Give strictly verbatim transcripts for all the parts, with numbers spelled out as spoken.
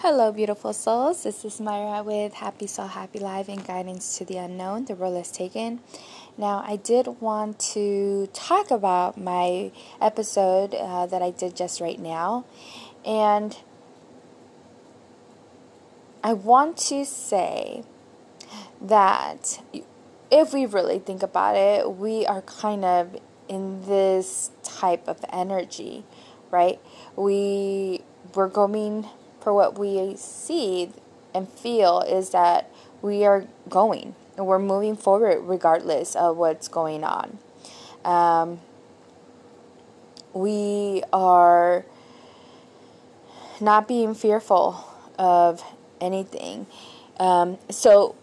Hello, beautiful souls. This is Myra with Happy Soul, Happy Life, and Guidance to the Unknown. The Role is Taken. Now, I did want to talk about my episode uh, that I did just right now. And I want to say that if we really think about it, we are kind of in this type of energy, right? We, we're going... For what we see and feel is that we are going and we're moving forward regardless of what's going on. Um, we are not being fearful of anything. Um, so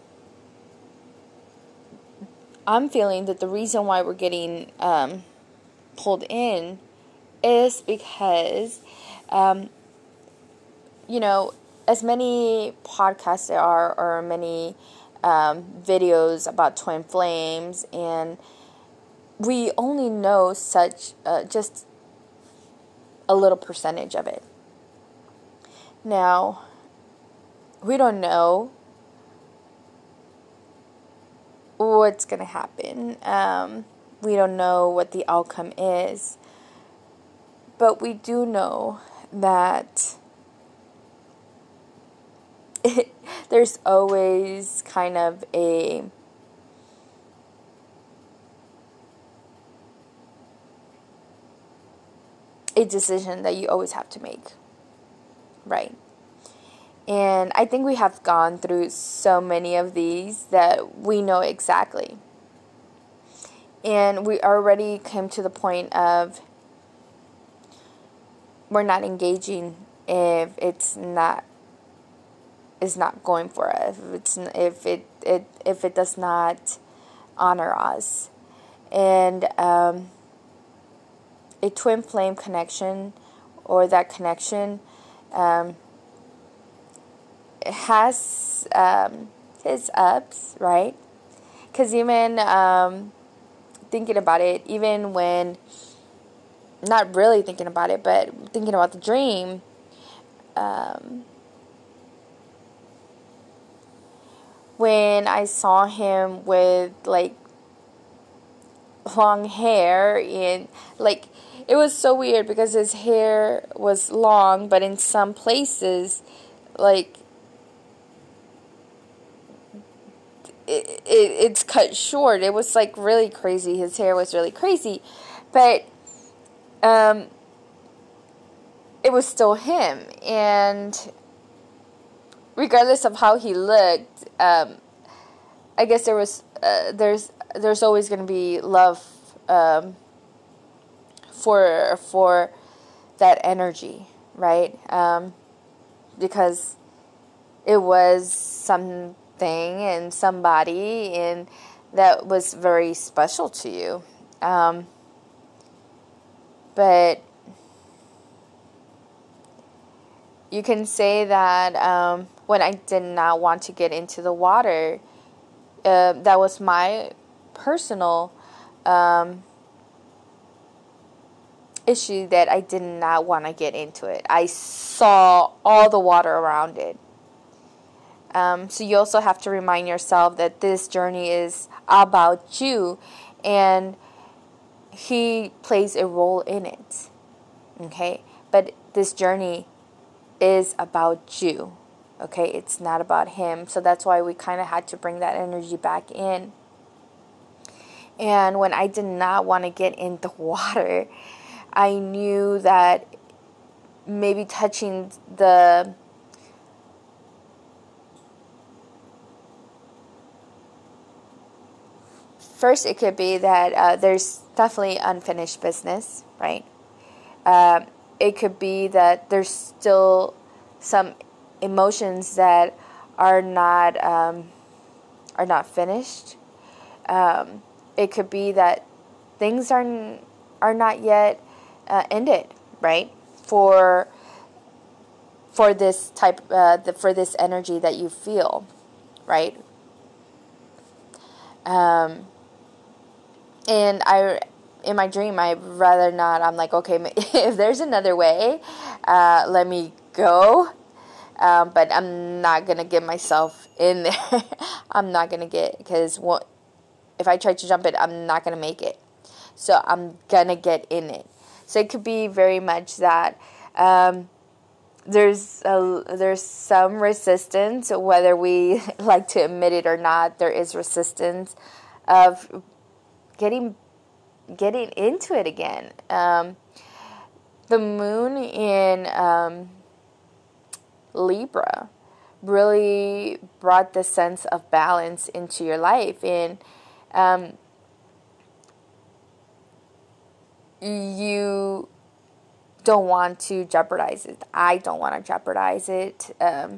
I'm feeling that the reason why we're getting um, pulled in is because um, you know, as many podcasts there are, or many um, videos about twin flames, and we only know such, uh, just a little percentage of it. Now, we don't know what's going to happen. Um, we don't know what the outcome is. But we do know that It, there's always kind of a a decision that you always have to make, right? And I think we have gone through so many of these that we know exactly. And we already came to the point of we're not engaging if it's not is not going for us, if it's if it, it if it does not honor us. And um, a twin flame connection, or that connection, um, it has um, its ups, right? Because even um, thinking about it, even when not really thinking about it, but thinking about the dream, um, when I saw him with, like, long hair, and, like, it was so weird because his hair was long, but in some places, like, it, it it's cut short. It was, like, really crazy. His hair was really crazy, but, um, it was still him, and regardless of how he looked, um, I guess there was, uh, there's, there's always going to be love, um, for, for that energy, right? Um, because it was something and somebody, and that was very special to you. Um, but you can say that, um, when I did not want to get into the water, uh, that was my personal um, issue, that I did not want to get into it. I saw all the water around it. Um, so you also have to remind yourself that this journey is about you, and he plays a role in it. Okay? But this journey is about you. Okay, it's not about him. So that's why we kind of had to bring that energy back in. And when I did not want to get in the water, I knew that maybe touching the first, it could be that uh, there's definitely unfinished business, right? Uh, it could be that there's still some emotions that are not um, are not finished. Um, it could be that things are n- are not yet uh, ended, right? For for this type uh, the, for this energy that you feel, right? Um, and I in my dream, I'd rather not. I'm like, okay, if there's another way, uh, let me go. Um, but I'm not going to get myself in there. I'm not going to get, because what, if I try to jump it, I'm not going to make it. So I'm going to get in it. So it could be very much that um, there's a, there's some resistance, whether we like to admit it or not. There is resistance of getting getting into it again. Um, the moon in um, Libra really brought the sense of balance into your life, and um, you don't want to jeopardize it. I don't want to jeopardize it. Um,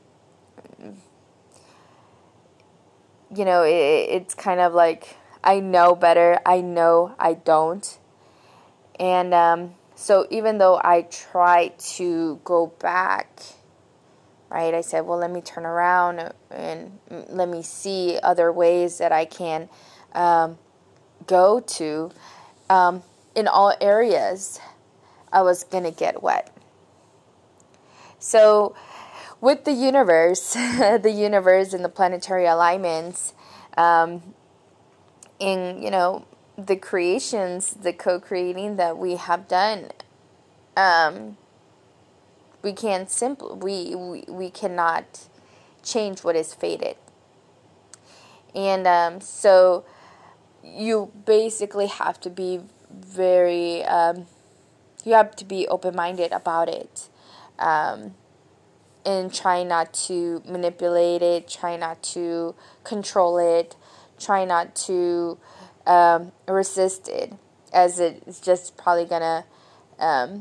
you know, it, it's kind of like, I know better. I know I don't. And um, so even though I try to go back, right, I said, well, let me turn around and let me see other ways that I can um, go to. Um, in all areas, I was going to get wet. So with the universe, the universe and the planetary alignments, um, in, you know, the creations, the co-creating that we have done, um, we can't simply, we, we, we cannot change what is fated. And um, so you basically have to be very, um, you have to be open-minded about it. Um, and try not to manipulate it, try not to control it, try not to um, resist it, as it's just probably gonna um,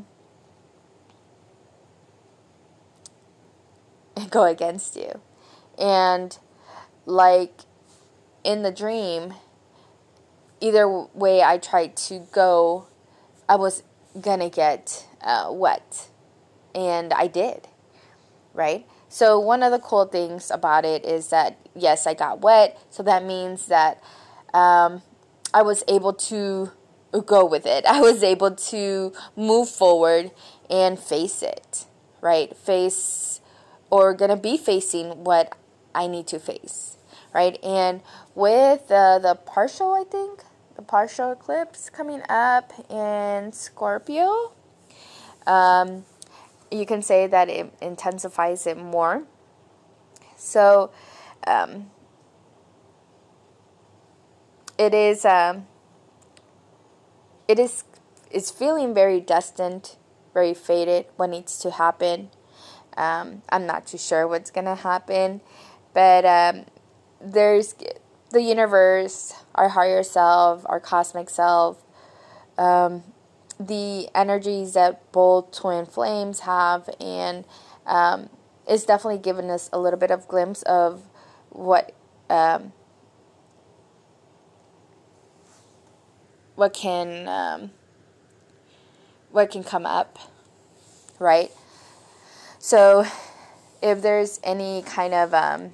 go against you. And like in the dream, either way I tried to go, I was gonna get uh, wet, and I did. Right? So one of the cool things about it is that, yes, I got wet. So that means that um, I was able to go with it. I was able to move forward and face it, right? Face, or going to be facing what I need to face, right? And with uh, the partial, I think, the partial eclipse coming up in Scorpio, um, you can say that it intensifies it more. So, um, it is, um, it is, it's feeling very destined, very fated, what needs to happen. Um, I'm not too sure what's going to happen, but um, there's the universe, our higher self, our cosmic self, um, the energies that both twin flames have, and um, it's definitely given us a little bit of glimpse of what um, what can um, what can come up, right? So if there's any kind of um,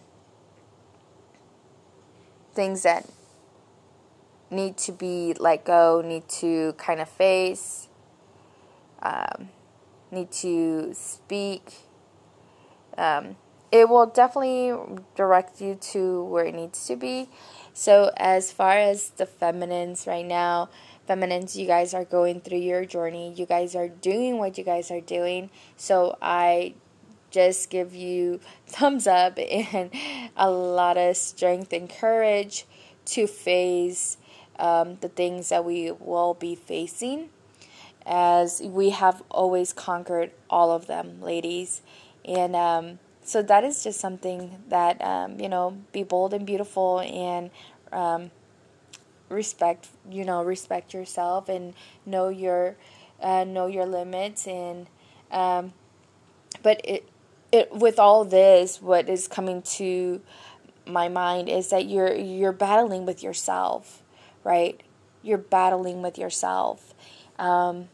things that need to be let go, need to kind of face, um, need to speak, um, it will definitely direct you to where it needs to be. So as far as the feminines right now, feminines, you guys are going through your journey. You guys are doing what you guys are doing. So I just give you thumbs up and a lot of strength and courage to face um, the things that we will be facing, as we have always conquered all of them, ladies. And um, so that is just something that, um, you know, be bold and beautiful, and um, respect, you know, respect yourself, and know your, uh, know your limits. And, um, but it, it, with all this, what is coming to my mind is that you're, you're battling with yourself, right? You're battling with yourself. Um,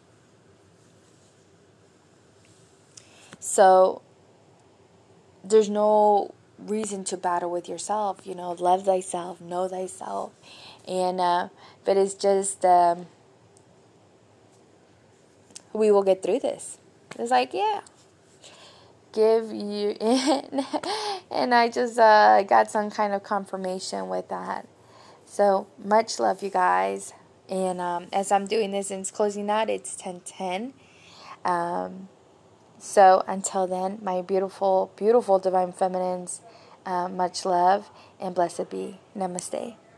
so there's no reason to battle with yourself, you know, love thyself, know thyself. And, uh, but it's just, um, we will get through this. It's like, yeah, give you in. And I just uh, got some kind of confirmation with that. So much love, you guys. And um, as I'm doing this and it's closing out, it's ten ten. Um, so until then, my beautiful, beautiful Divine Feminines, uh, much love and blessed be. Namaste.